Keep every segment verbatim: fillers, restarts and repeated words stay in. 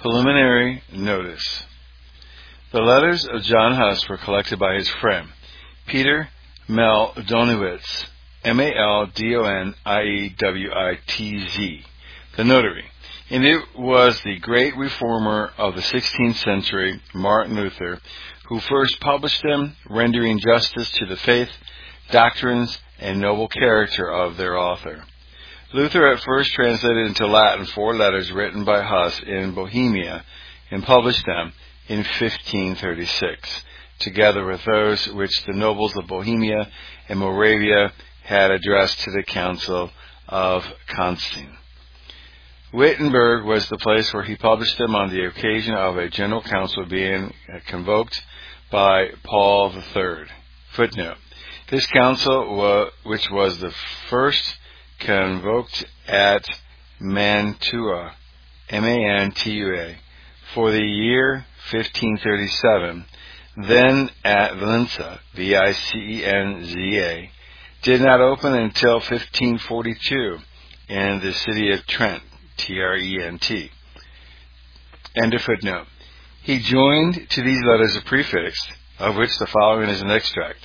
Preliminary notice. The letters of John Huss were collected by his friend, Peter Meldoniewicz, M A L D O N I E W I T Z, the notary, and it was the great reformer of the sixteenth century, Martin Luther, who first published them, rendering justice to the faith, doctrines, and noble character of their author. Luther at first translated into Latin four letters written by Huss in Bohemia and published them in fifteen thirty-six, together with those which the nobles of Bohemia and Moravia had addressed to the Council of Constantine. Wittenberg was the place where he published them on the occasion of a general council being convoked by Paul the Third. Footnote. This council, which was the first convoked at Mantua, M A N T U A, for the year fifteen thirty-seven, then at Vicenza, V I C E N Z A, did not open until fifteen forty-two in the city of Trent, T R E N T. End of footnote. He joined to these letters a prefix, of which the following is an extract.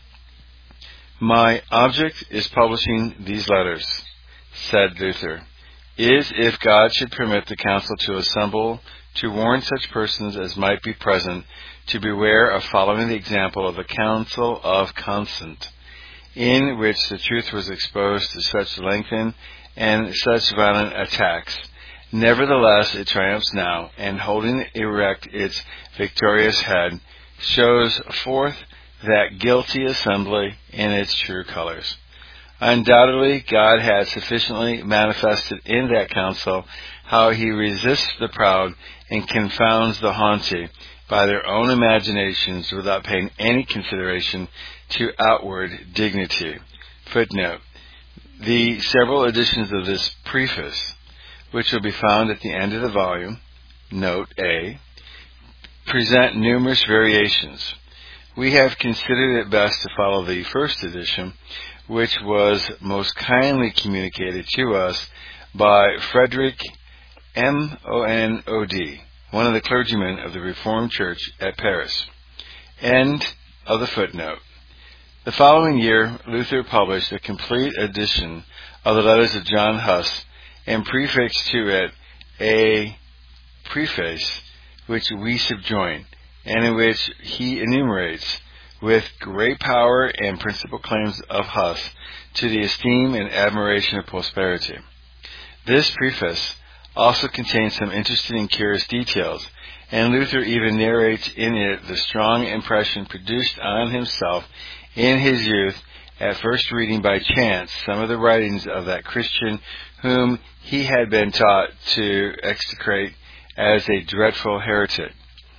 My object is publishing these letters, said Luther, is if God should permit the council to assemble to warn such persons as might be present to beware of following the example of the Council of Constance, in which the truth was exposed to such lengthened and such violent attacks. Nevertheless, it triumphs now, and holding erect its victorious head, shows forth that guilty assembly in its true colors. Undoubtedly, God has sufficiently manifested in that council how he resists the proud and confounds the haughty by their own imaginations without paying any consideration to outward dignity. Footnote. The several editions of this preface, which will be found at the end of the volume, note A, present numerous variations. We have considered it best to follow the first edition, which was most kindly communicated to us by Frederick M O N O D, one of the clergymen of the Reformed Church at Paris. End of the footnote. The following year, Luther published a complete edition of the letters of John Huss and prefixed to it a preface which we subjoin, and in which he enumerates with great power and principal claims of Huss to the esteem and admiration of posterity. This preface also contains some interesting and curious details, and Luther even narrates in it the strong impression produced on himself in his youth at first reading by chance some of the writings of that Christian whom he had been taught to execrate as a dreadful heretic.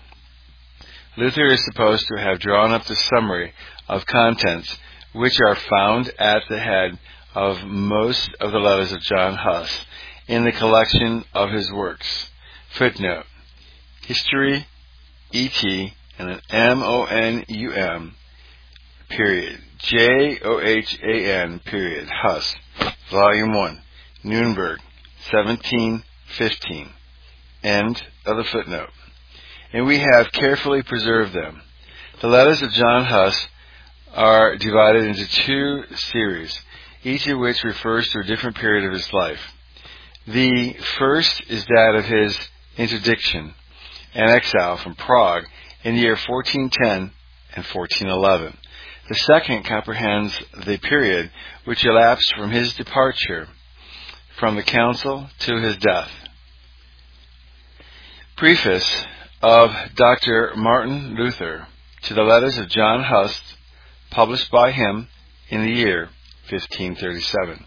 Luther is supposed to have drawn up the summary of contents which are found at the head of most of the letters of John Huss in the collection of his works. Footnote. History, E T, and an M O N U M, period, J O H A N, period, Huss, Volume one, Nuremberg, seventeen fifteen. End of the footnote. And we have carefully preserved them. The letters of John Huss are divided into two series, each of which refers to a different period of his life. The first is that of his interdiction and exile from Prague in the year fourteen ten and fourteen eleven. The second comprehends the period which elapsed from his departure from the council to his death. Preface of Doctor Martin Luther to the letters of John Huss, published by him in the year fifteen thirty-seven.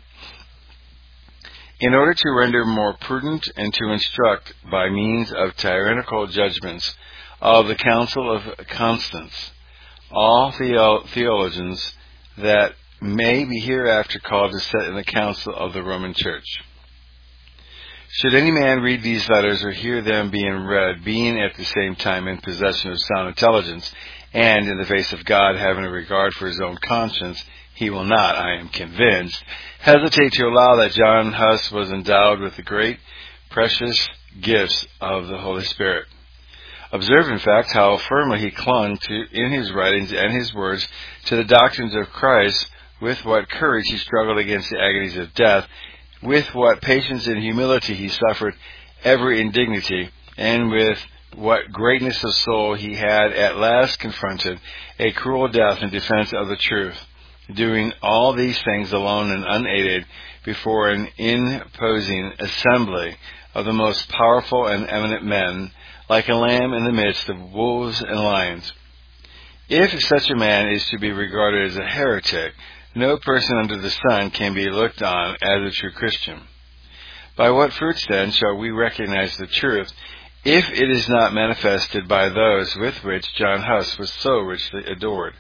In order to render more prudent and to instruct by means of tyrannical judgments of the Council of Constance all theo- theologians that may be hereafter called to sit in the council of the Roman Church. Should any man read these letters or hear them being read, being at the same time in possession of sound intelligence, and in the face of God having a regard for his own conscience, he will not, I am convinced, hesitate to allow that John Huss was endowed with the great, precious gifts of the Holy Spirit. Observe, in fact, how firmly he clung to, in his writings and his words, to the doctrines of Christ, with what courage he struggled against the agonies of death, with what patience and humility he suffered every indignity, and with what greatness of soul he had at last confronted a cruel death in defense of the truth, doing all these things alone and unaided before an imposing assembly of the most powerful and eminent men, like a lamb in the midst of wolves and lions. If such a man is to be regarded as a heretic, no person under the sun can be looked on as a true Christian. By what fruits, then, shall we recognize the truth, if it is not manifested by those with which John Huss was so richly adored?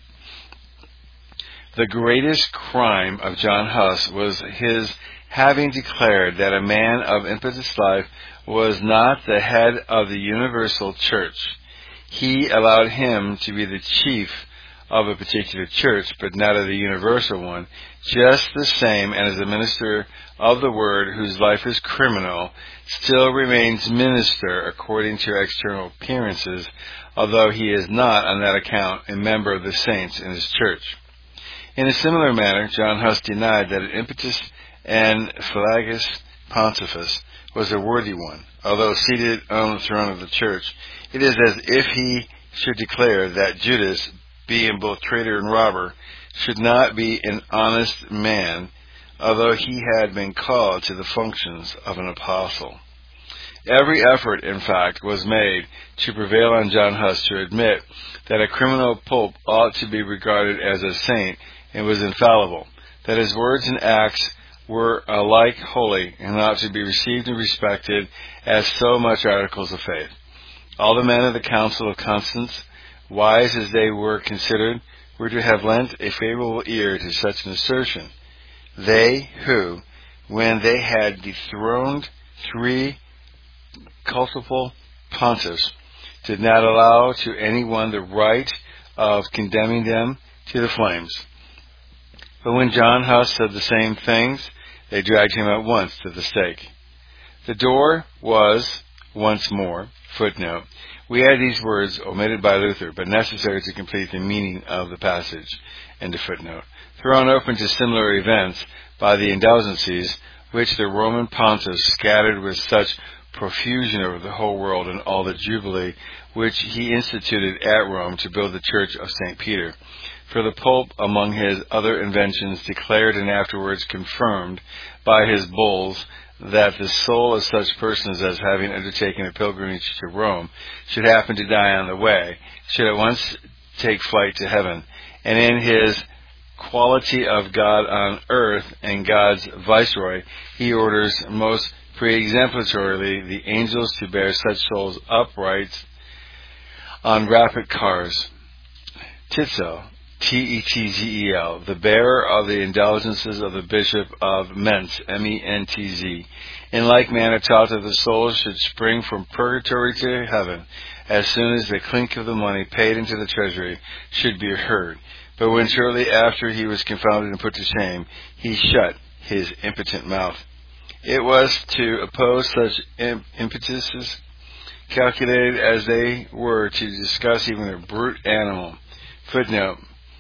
The greatest crime of John Huss was his having declared that a man of impetuous life was not the head of the universal church. He allowed him to be the chief of a particular church, but not of the universal one, just the same as a minister of the word whose life is criminal still remains minister according to external appearances, although he is not on that account a member of the saints in his church. In a similar manner, John Huss denied that an impetus and flagus pontifex was a worthy one, although seated on the throne of the church. It is as if he should declare that Judas, being both traitor and robber, should not be an honest man, although he had been called to the functions of an apostle. Every effort, in fact, was made to prevail on John Huss to admit that a criminal pope ought to be regarded as a saint and was infallible, that his words and acts were alike holy and ought to be received and respected as so much articles of faith. All the men of the Council of Constance, wise as they were considered, were to have lent a favorable ear to such an assertion. They who, when they had dethroned three culpable pontiffs, did not allow to any one the right of condemning them to the flames. But when John Huss said the same things, they dragged him at once to the stake. The door was, once more, footnote, we add these words omitted by Luther, but necessary to complete the meaning of the passage, end of footnote, thrown open to similar events by the indulgences which the Roman pontiffs scattered with such profusion over the whole world, and all the jubilee which he instituted at Rome to build the church of Saint Peter. For the Pope, among his other inventions, declared and afterwards confirmed by his bulls that the soul of such persons as, having undertaken a pilgrimage to Rome, should happen to die on the way, should at once take flight to heaven. And in his quality of God on earth and God's viceroy, he orders most pre-exemplarily the angels to bear such souls upright on rapid cars. Tetzel, T E T Z E L, the bearer of the indulgences of the Bishop of Mentz, M E N T Z, in like manner taught that the souls should spring from purgatory to heaven as soon as the clink of the money paid into the treasury should be heard. But when shortly after he was confounded and put to shame, he shut his impotent mouth. It was to oppose such impetuses, calculated as they were to discuss even a brute animal. Footnote,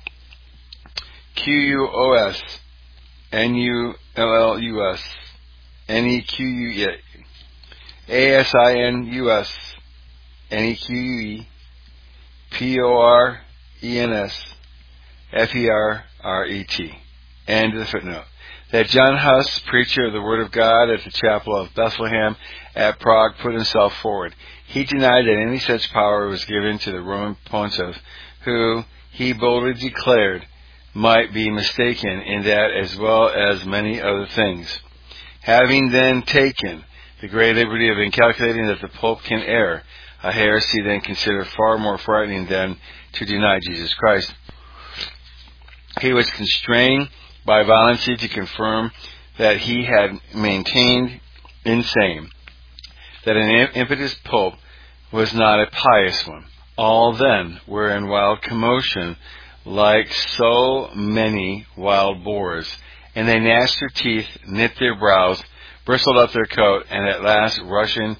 Q U O S, N U L L U S, N E Q U E, A S I N U S, N E Q U E, P O R E N S, F E R R E T. End of the footnote. That John Huss, preacher of the Word of God at the Chapel of Bethlehem at Prague, put himself forward. He denied that any such power was given to the Roman pontiff, who, he boldly declared, might be mistaken in that as well as many other things. Having then taken the great liberty of calculating that the Pope can err, a heresy then considered far more frightening than to deny Jesus Christ, he was constrained by voluntary to confirm that he had maintained insane, that an impetuous Pope was not a pious one. All then were in wild commotion like so many wild boars, and they gnashed their teeth, knit their brows, bristled up their coat, and at last rushing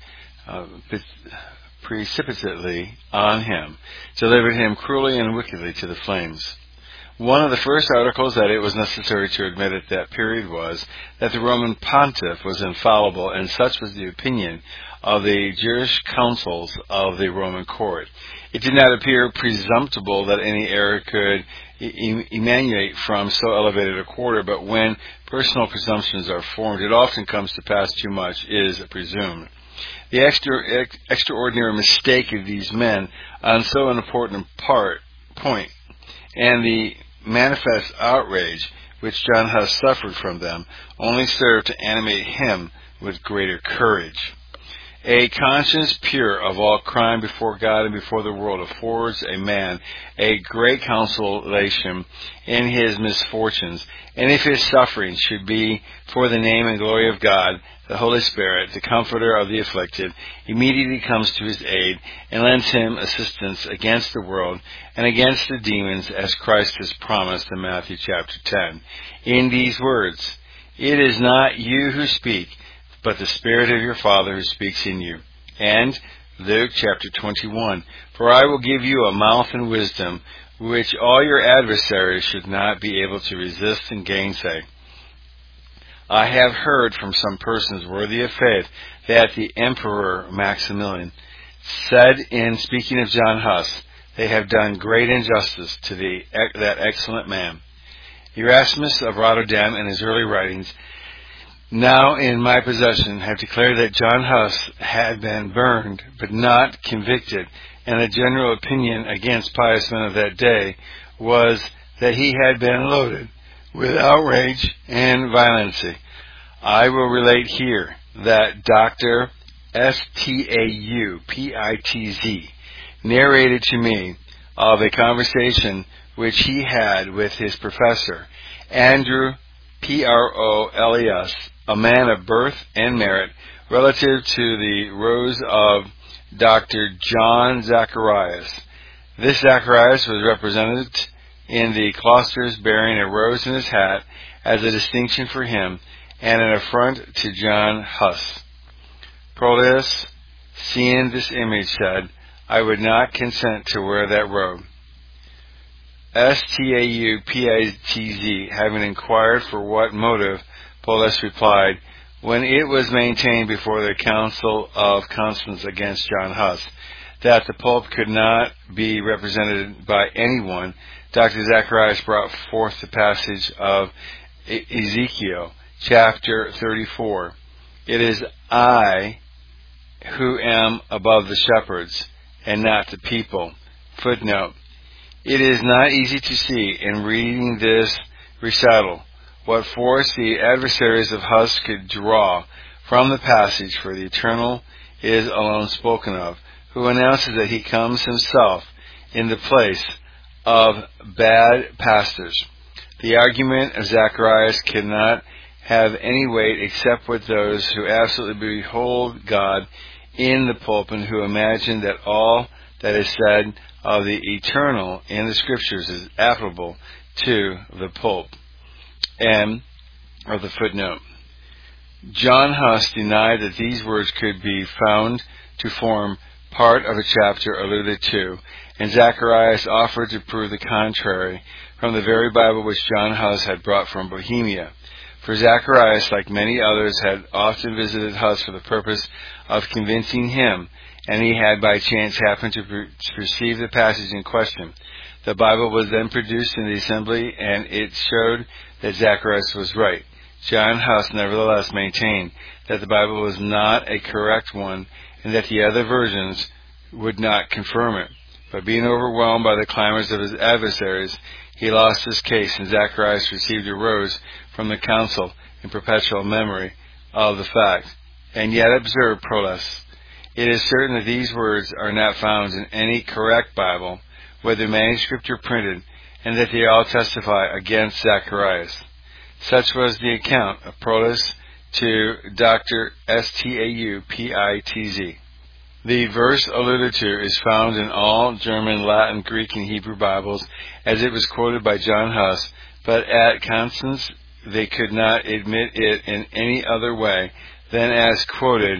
uh, precipitately on him, delivered him cruelly and wickedly to the flames. One of the first articles that it was necessary to admit at that period was that the Roman pontiff was infallible, and such was the opinion of the juriscouncils of the Roman court. It did not appear presumptible that any error could e- emanate from so elevated a quarter, but when personal presumptions are formed, it often comes to pass too much is presumed. The extra, ex- extraordinary mistake of these men on so important part, point, and the manifest outrage which John Huss suffered from them only served to animate him with greater courage. A conscience pure of all crime before God and before the world affords a man a great consolation in his misfortunes, and if his sufferings should be for the name and glory of God, the Holy Spirit, the Comforter of the afflicted, immediately comes to his aid and lends him assistance against the world and against the demons, as Christ has promised in Matthew chapter ten. In these words, "It is not you who speak, but the Spirit of your Father who speaks in you." And Luke chapter twenty-one, "For I will give you a mouth and wisdom, which all your adversaries should not be able to resist and gainsay." I have heard from some persons worthy of faith that the Emperor Maximilian said in speaking of John Huss, "They have done great injustice to the, that excellent man." Erasmus of Rotterdam, in his early writings, now in my possession, have declared that John Huss had been burned, but not convicted, and the general opinion against pious men of that day was that he had been loaded with outrage and violency. I will relate here that Doctor S T A U P I T Z narrated to me of a conversation which he had with his professor, Andrew P R O L E S, a man of birth and merit, relative to the rose of Doctor John Zacharias. This Zacharias was represented in the cloisters bearing a rose in his hat as a distinction for him and an affront to John Huss. Proteus, seeing this image, said, "I would not consent to wear that robe." S T A U P I T Z, having inquired for what motive, Paulus replied, when it was maintained before the Council of Constance against John Huss that the Pope could not be represented by anyone, Doctor Zacharias brought forth the passage of Ezekiel, chapter thirty-four. "It is I who am above the shepherds, and not the people." Footnote. It is not easy to see, in reading this recital, what force the adversaries of Huss could draw from the passage, for the Eternal is alone spoken of, who announces that he comes himself in the place of bad pastors. The argument of Zacharias cannot have any weight except with those who absolutely behold God in the Pope and who imagine that all that is said of the Eternal in the Scriptures is applicable to the Pope. End of the footnote. John Huss denied that these words could be found to form part of a chapter alluded to, and Zacharias offered to prove the contrary from the very Bible which John Huss had brought from Bohemia. For Zacharias, like many others, had often visited Huss for the purpose of convincing him, and he had by chance happened to per- perceive the passage in question. The Bible was then produced in the assembly, and it showed that Zacharias was right. John Huss nevertheless maintained that the Bible was not a correct one, and that the other versions would not confirm it. But being overwhelmed by the clamors of his adversaries, he lost his case, and Zacharias received a rose from the council in perpetual memory of the fact. And yet, observe, Proles, it is certain that these words are not found in any correct Bible, whether manuscript or printed, and that they all testify against Zacharias. Such was the account of Proles to Doctor S T A U P I T Z. The verse alluded to is found in all German, Latin, Greek, and Hebrew Bibles, as it was quoted by John Huss, but at Constance they could not admit it in any other way than as quoted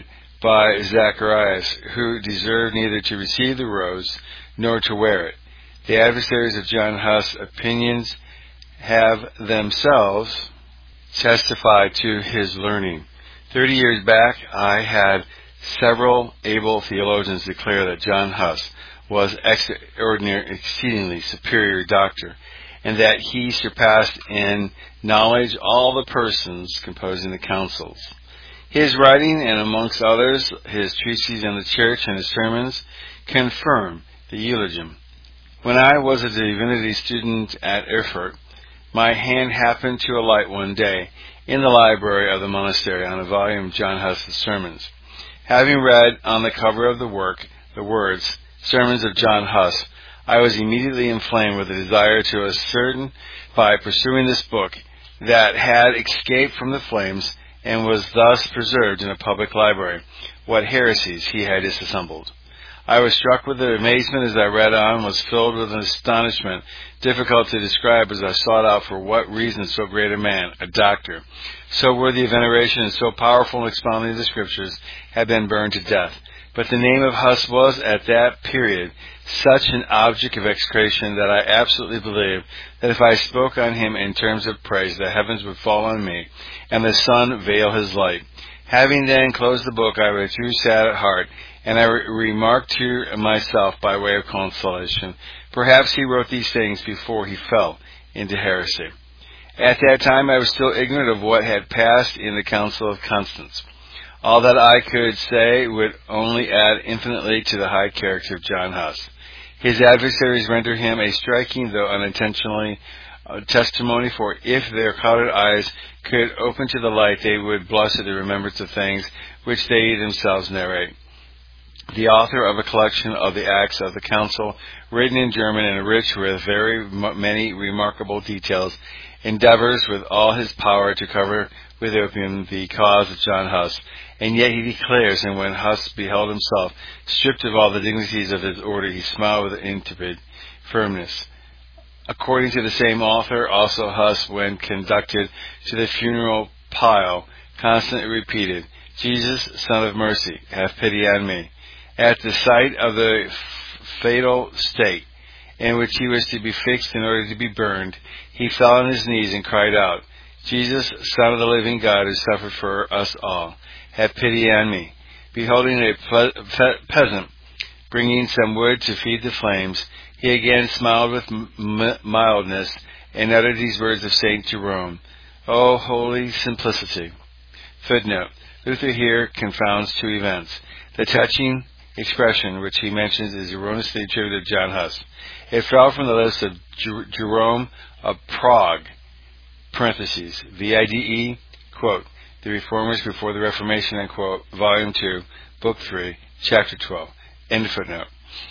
by Zacharias, who deserved neither to receive the rose nor to wear it. The adversaries of John Huss' opinions have themselves testified to his learning. Thirty years back, I had several able theologians declare that John Huss was extraordinary, exceedingly superior doctor, and that he surpassed in knowledge all the persons composing the councils. His writing, and amongst others, his treatises on the church and his sermons, confirm the eulogium. When I was a divinity student at Erfurt, my hand happened to alight one day in the library of the monastery on a volume of John Huss's sermons. Having read on the cover of the work the words, Sermons of John Huss, I was immediately inflamed with a desire to ascertain, by pursuing this book, that had escaped from the flames and was thus preserved in a public library, what heresies he had disassembled. I was struck with amazement as I read on, was filled with an astonishment difficult to describe as I sought out for what reason so great a man, a doctor, so worthy of veneration and so powerful in expounding the Scriptures, had been burned to death. But the name of Huss was, at that period, such an object of execration that I absolutely believed that if I spoke on him in terms of praise, the heavens would fall on me, and the sun veil his light. Having then closed the book, I withdrew sad at heart, and I re- remarked to myself by way of consolation, perhaps he wrote these things before he fell into heresy. At that time I was still ignorant of what had passed in the Council of Constance. All that I could say would only add infinitely to the high character of John Huss. His adversaries render him a striking, though unintentionally, uh, testimony, for if their clouded eyes could open to the light, they would blush at the remembrance of things which they themselves narrate. The author of a collection of the Acts of the Council, written in German and rich with very many remarkable details, endeavors with all his power to cover with opium the cause of John Huss, and yet he declares, and when Huss beheld himself stripped of all the dignities of his order, he smiled with intrepid firmness. According to the same author, also Huss, when conducted to the funeral pile, constantly repeated, Jesus, Son of Mercy, have pity on me. At the sight of the f- fatal state in which he was to be fixed in order to be burned, he fell on his knees and cried out, Jesus, Son of the living God, who suffered for us all, have pity on me. Beholding a ple- pe- peasant bringing some wood to feed the flames, he again smiled with m- mildness and uttered these words of Saint Jerome, O holy simplicity. Footnote. Luther here confounds two events. The touching expression which he mentions is erroneously attributed to John Huss. It fell from the list of Jer- Jerome of Prague, parentheses, V I D E, quote, The Reformers Before the Reformation, unquote, Volume two, Book three, Chapter twelve, end footnote.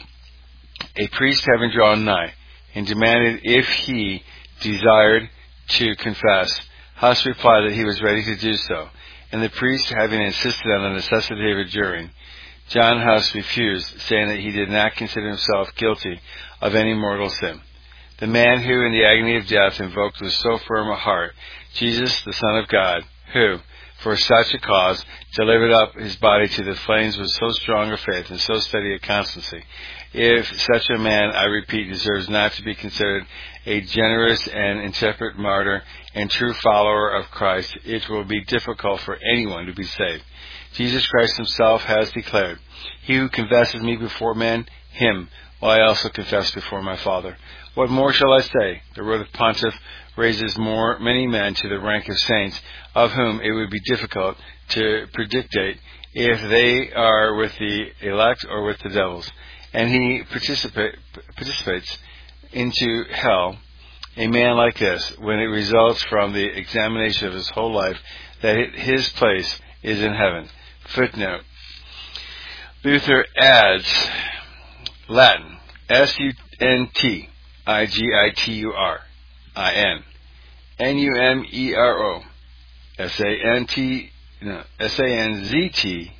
A priest having drawn nigh, and demanded if he desired to confess, Huss replied that he was ready to do so, and the priest having insisted on the necessity of adjuring, John Huss refused, saying that he did not consider himself guilty of any mortal sin. The man who, in the agony of death, invoked with so firm a heart Jesus, the Son of God, who, for such a cause, delivered up his body to the flames with so strong a faith and so steady a constancy, if such a man, I repeat, deserves not to be considered a generous and intrepid martyr and true follower of Christ, it will be difficult for anyone to be saved. Jesus Christ himself has declared, He who confesses me before men, him will I also confess before my Father. What more shall I say? The word of Pontiff raises more many men to the rank of saints, of whom it would be difficult to predicate if they are with the elect or with the devils. And he participa- participates into hell, a man like this, when it results from the examination of his whole life that his place is in heaven. Footnote. Luther adds, Latin, S U N T I G I T U R I N N U M E R O S A N T no, S A N Z T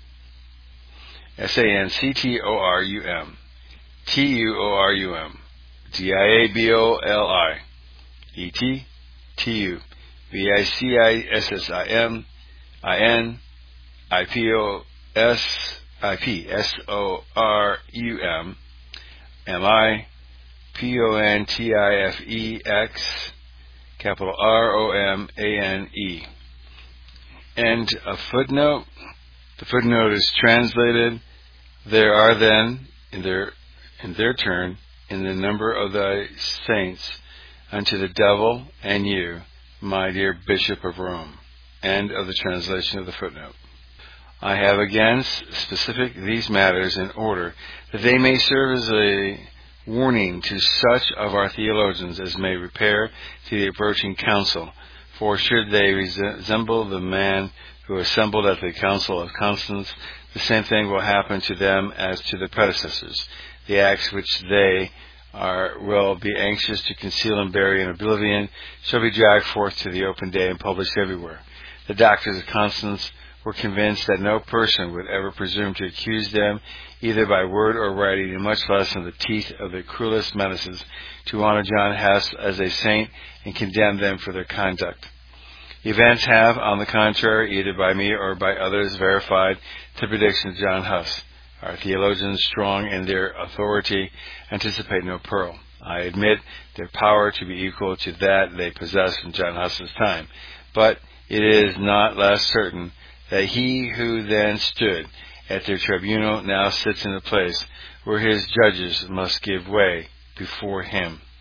S A N C T O R U M T U O R U M D I A B O L I E T T U V I C I S S I M I N I P O S I P S O R U M M I P O N T I F E X capital R O M A N E. And a footnote. The footnote is translated, there are then, in their, in their turn, in the number of thy saints, unto the devil and you, my dear Bishop of Rome. End of the translation of the footnote. I have again specific these matters in order that they may serve as a warning to such of our theologians as may repair to the approaching council. For should they resemble the man who assembled at the Council of Constance, the same thing will happen to them as to the predecessors. The acts which they are will be anxious to conceal and bury in oblivion shall be dragged forth to the open day and published everywhere. The doctors of Constance were convinced that no person would ever presume to accuse them, either by word or writing, and much less in the teeth of the cruelest menaces, to honor John Huss as a saint and condemn them for their conduct. Events have, on the contrary, either by me or by others, verified the prediction of John Huss. Our theologians, strong in their authority, anticipate no peril. I admit their power to be equal to that they possessed in John Huss's time, but it is not less certain that he who then stood at their tribunal now sits in a place where his judges must give way before him.